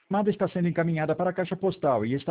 chamada está sendo encaminhada para a caixa postal e está